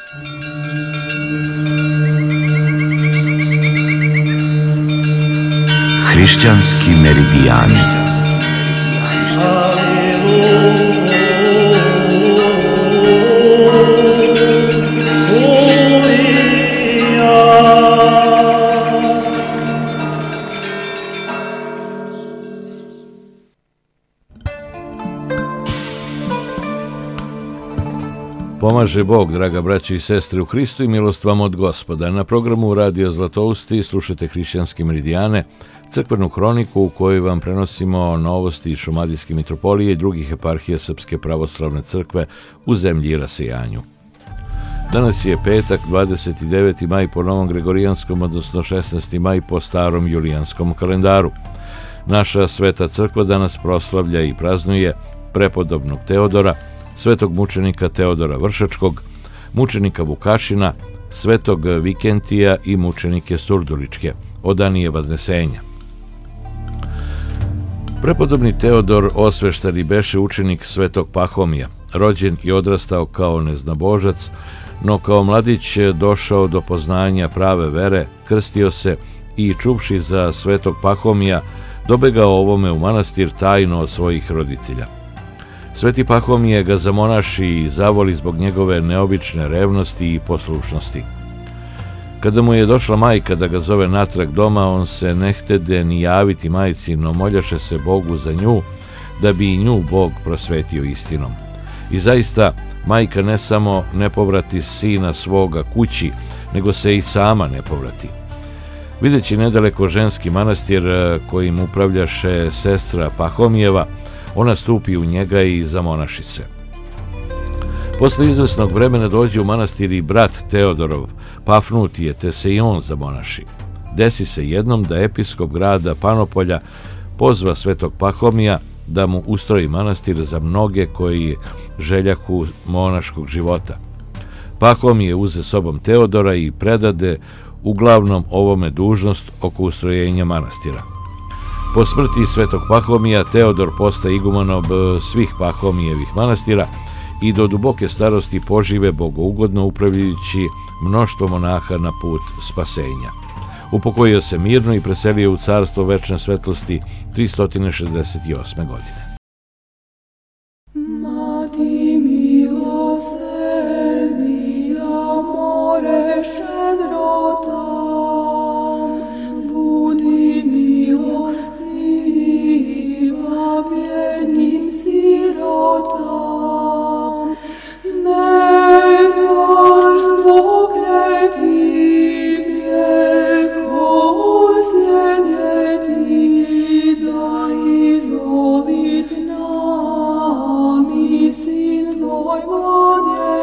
Hrišćanski meridijani. Pomaže Bog, draga braćo i sestre u Hristu, i milost vam od Gospoda. Na programu Radio Zlatousti slušate Hrišćanske meridijane, crkvenu hroniku u kojoj vam prenosimo novosti iz Šumadijske mitropolije i drugih eparhija Srpske pravoslavne crkve u zemlji i rasejanju. Danas je petak, 29. maj po novom gregorijanskom, odnosno 16. maj po starom julijanskom kalendaru. Naša sveta crkva danas proslavlja i praznuje prepodobnog Teodora, svetog mučenika Teodora Vršačkog, mučenika Vukašina, svetog Vikentija i mučenike Surduličke, odanije Vaznesenja. Prepodobni Teodor osvešteni beše učenik svetog Pahomija, rođen i odrastao kao neznabožac, no kao mladić došao do poznanja prave vere, krstio se i čuvši za svetog Pahomija, dobegao ovome u manastir tajno od svojih roditelja. Sveti Pahomije ga zamonaši i zavoli zbog njegove neobične revnosti i poslušnosti. Kada mu je došla majka da ga zove natrag doma, on se ne htede ni javiti majci, no moljaše se Bogu za nju, da bi i nju Bog prosvetio istinom. I zaista, majka ne samo ne povrati sina svoga kući, nego se i sama ne povrati. Videći nedaleko ženski manastir kojim upravljaše sestra Pahomijeva, ona stupi u njega i zamonaši se. Posle izvesnog vremena dođe u manastir i brat Teodorov, Pafnutije, te se i on zamonaši. Desi se jednom da episkop grada Panopolja pozva svetog Pahomija da mu ustroji manastir za mnoge koji željahu monaškog života. Pahomije uze sobom Teodora i predade uglavnom ovome dužnost oko ustrojenja manastira. Po smrti svetog Pahomija, Teodor postaje igumanom svih Pahomijevih manastira i do duboke starosti požive bogougodno upravljajući mnoštvo monaha na put spasenja. Upokojio se mirno i preselio u carstvo večne svetlosti 368. godine. Mati milosrdnija, more ščedrota, budi milostiva bjednim sirotam, ne daš dvokleti vijeko sjedeti, da izlovit nami sin tvoj vode.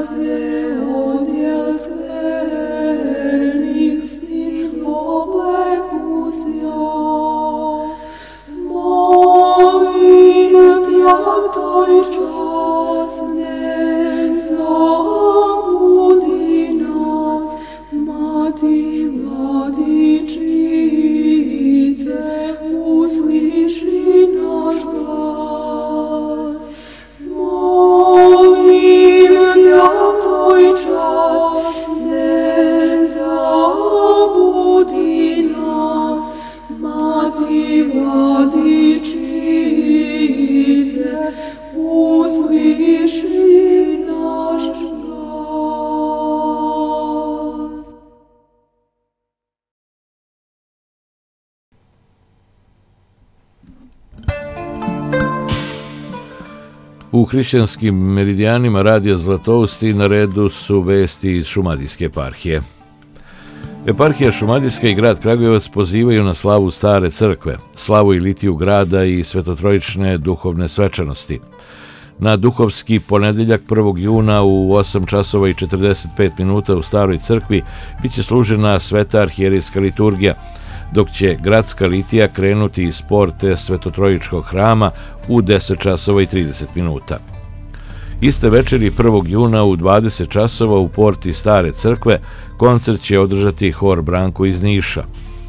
U hrišćanskim meridijanima radija Zlatousti na redu su vesti iz Šumadijske eparhije. Eparhija Šumadijska i grad Kragujevac pozivaju na slavu Stare crkve, slavu i litiju grada i svetotrojične duhovne svečanosti. Na duhovski ponedeljak 1. juna u 8 časova i 45 minuta u Staroj crkvi biće služena sveta arhijerejska liturgija, dok će gradska litija krenuti iz porte Svetotrojičkog hrama u 10 časova i 30 minuta. Iste večeri 1. juna u 20 časova u porti Stare crkve koncert će održati hor Branko iz Niša.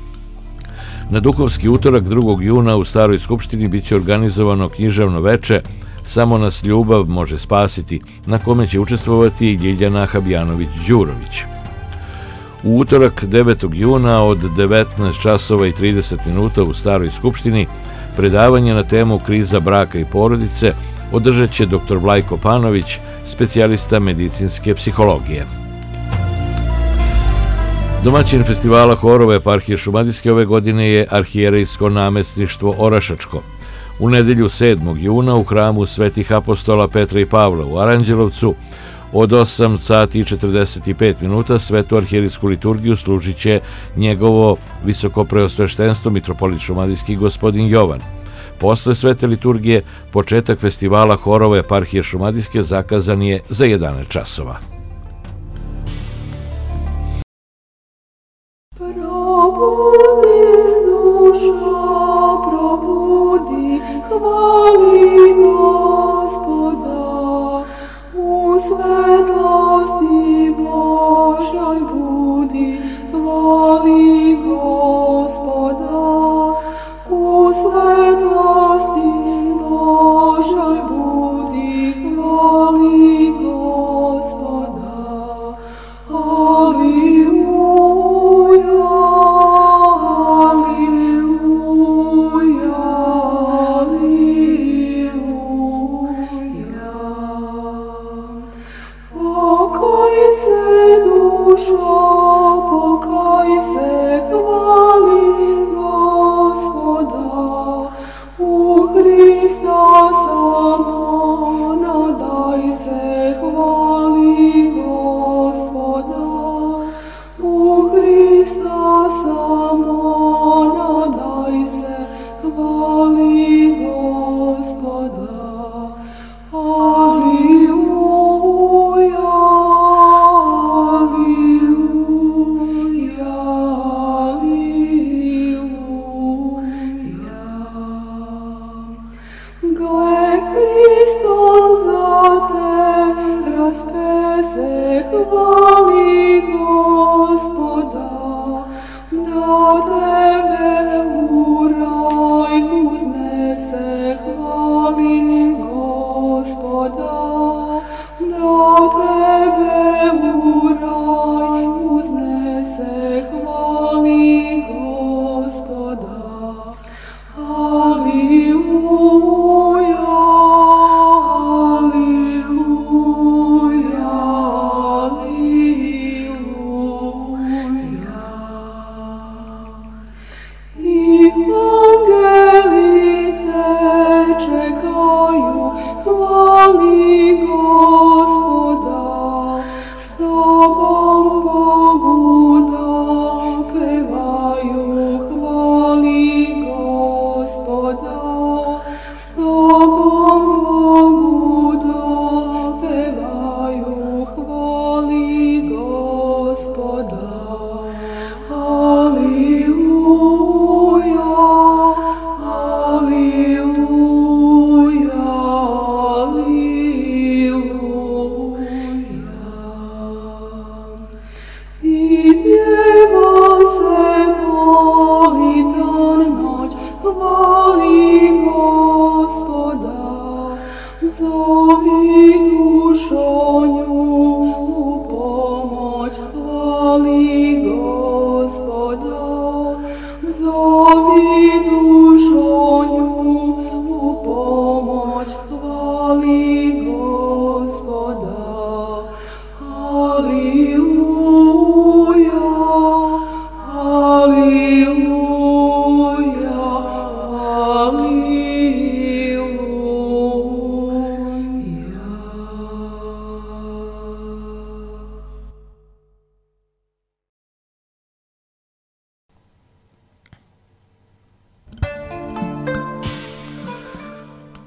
Na duhovski utorak 2. juna u Staroj skupštini biće organizovano književno veče Samo nas ljubav može spasiti, na kome će učestvovati Ljiljana Habjanović-Đurović. U utorak 9. juna od 19 časova i 30 minuta u Staroj skupštini predavanje na temu kriza braka i porodice održat će dr. Vlajko Panović, specijalista medicinske psihologije. Domaćin festivala horova eparhije Šumadijske ove godine je arhijerejsko namestništvo Orašačko. U nedelju 7. juna u hramu Svetih apostola Petra i Pavla u Aranđelovcu od 8 sati i 45 minuta svetu arhijerejsku liturgiju služit će njegovo visokopreosveštenstvo mitropolit šumadijski gospodin Jovan. Posle svete liturgije, početak festivala horova eparhije Šumadijske zakazan je za 11 časova. Hvali Gospoda, u svetlosti Božoj budi. Hvali Gospoda, u svetlosti Božoj budi. Hvali Gospoda, Aliluja. Pokaj se, hvali Gospoda, u Hrista samo nadaj se, hvali Gospoda, u Hrista samo nadaj se, hvali Gospoda, Aliluja.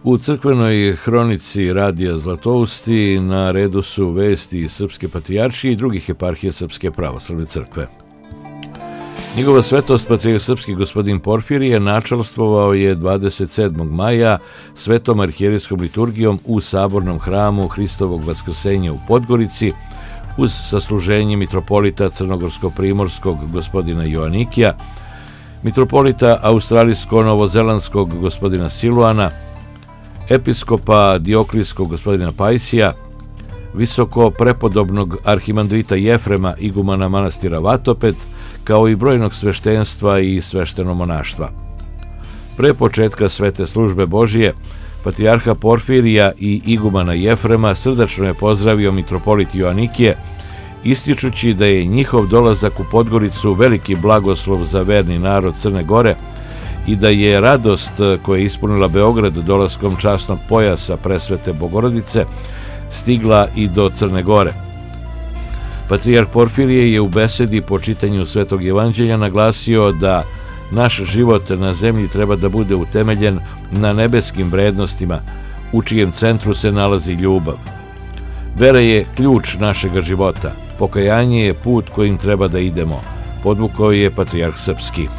U crkvenoj hronici Radija Zlatousti na redu su vesti iz Srpske patrijaršije i drugih eparhija Srpske pravoslavne crkve. Njegova svetost patrijarh srpski gospodin Porfirije načalstvovao je 27. maja svetom arhijerijskom liturgijom u sabornom hramu Hristovog vaskrsenja u Podgorici uz sasluženje mitropolita crnogorsko-primorskog gospodina Joanikija, mitropolita australijsko-novozelandskog gospodina Siluana, episkopa Dioklijskog gospodina Pajsija, visoko prepodobnog arhimandrita Jefrema, igumana manastira Vatoped, kao i brojnog sveštenstva i sveštenomonaštva. Pre početka svete službe Božije, patrijarha Porfirija i igumana Jefrema srdačno je pozdravio mitropolit Joanikije, ističući da je njihov dolazak u Podgoricu veliki blagoslov za verni narod Crne Gore i da je radost koja je ispunila Beograd dolaskom časnog pojasa presvete Bogorodice stigla i do Crne Gore. Patrijarh Porfirije je u besedi po čitanju Svetog Evanđelja naglasio da naš život na zemlji treba da bude utemeljen na nebeskim vrednostima, u čijem centru se nalazi ljubav. Vera je ključ našega života, pokajanje je put kojim treba da idemo, podvukao je patrijarh srpski.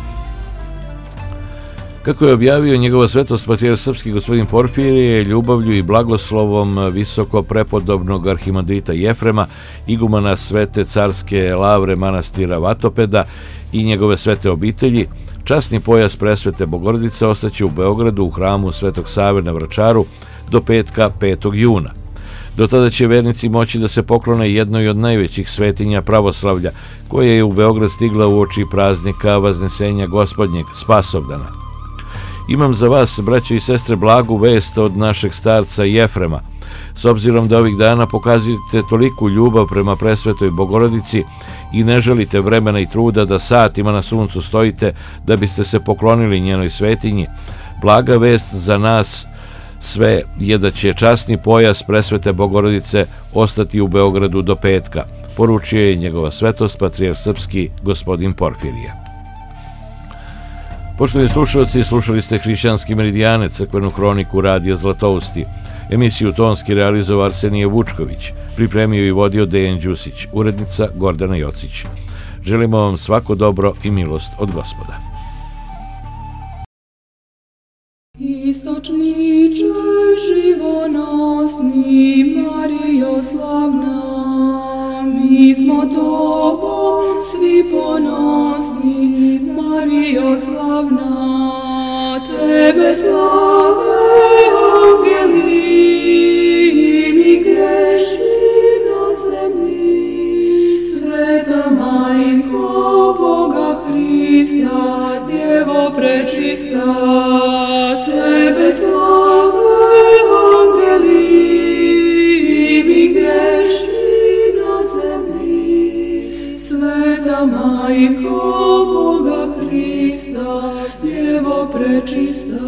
Kako je objavio njegova svetost patrijarh srpski gospodin Porfirije, ljubavlju i blagoslovom visoko prepodobnog arhimandrita Jefrema, igumana Svete carske lavre manastira Vatopeda i njegove svete obitelji, časni pojas presvete Bogorodice ostaće u Beogradu u hramu Svetog Save na Vračaru do petka 5. juna. Do tada će vernici moći da se poklone jednoj od najvećih svetinja pravoslavlja, koja je u Beograd stigla uoči praznika Vaznesenja Gospodnjeg, Spasovdana. Imam za vas, braćo i sestre, blagu vest od našeg starca Jefrema. S obzirom da ovih dana pokazujete toliku ljubav prema presvetoj Bogorodici i ne želite vremena i truda da satima na suncu stojite da biste se poklonili njenoj svetinji, blaga vest za nas sve je da će časni pojas presvete Bogorodice ostati u Beogradu do petka, poručio je njegova svetost patrijarh srpski gospodin Porfirije. Poštovani slušalci, slušali ste Hrišćanski meridijane, crkvenu hroniku Radija Zlatousti. Emisiju tonski realizovao Arsenije Vučković, pripremio i vodio Dejan Đusić, urednica Gordana Jocić. Želimo vam svako dobro i milost od Gospoda. Istočniče živonosni, Marijo slavna, mi smo tobom svi ponosni, Marijo slavna, tebe slave angeli, mi grešni na zemlji, sveta majko Boga Hrista, Djevo prečista, tebe slave angeli, mi grešni na zemlji, sveta majko Boga Hrista, Djevo prečista,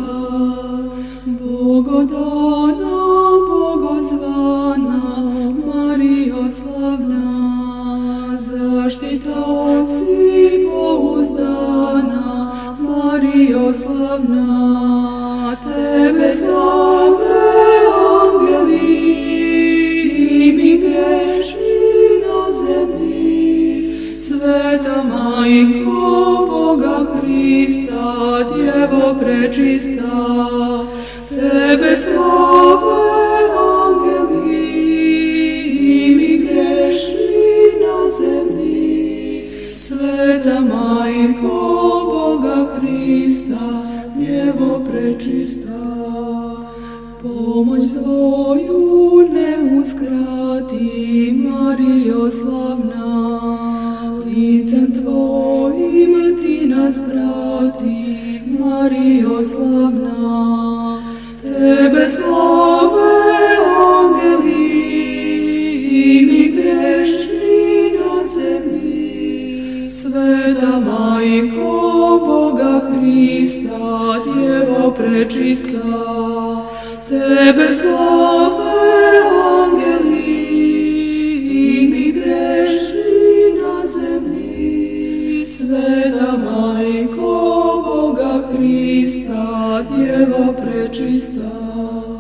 Bogodana, Bogozvana, Marijo slavna, zaštita si pouzdana, Marijo slavna, tebe slave angeli, mi grešni na zemlji, sveta majko Boga Hrista, Djevo prečista, tebe slave angeli, mi grešni na zemlji, sveta majko Boga Hrista, Djevo prečista. Pomoć svoju ne uskrati, Marijo slavna, licem tvojim ti nas prati, Marijo slavna, tebe slave angeli, mi grešni na zemlji, sveta majko Boga Hrista, Djevo prečista, tebe slave angeli, mi grešni na zemlji, sveta majko Boga Hrista, Djevo prečista.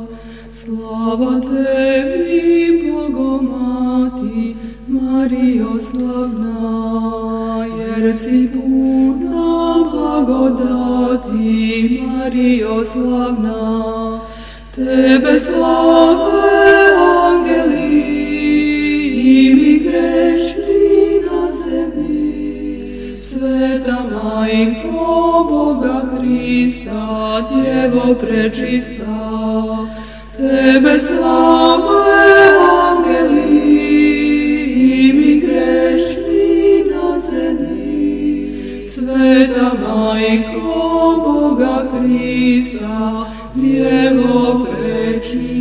slavna, jer si puna blagodati, Marijo slavna. Tebe slave angeli i mi grešni na zemlji. Sveta Majko Boga Hrista, Djevo prečista, Tebe slave angeli i mi grešni na zemlji. Sveta Majko Boga Hrista, Djevo prečista.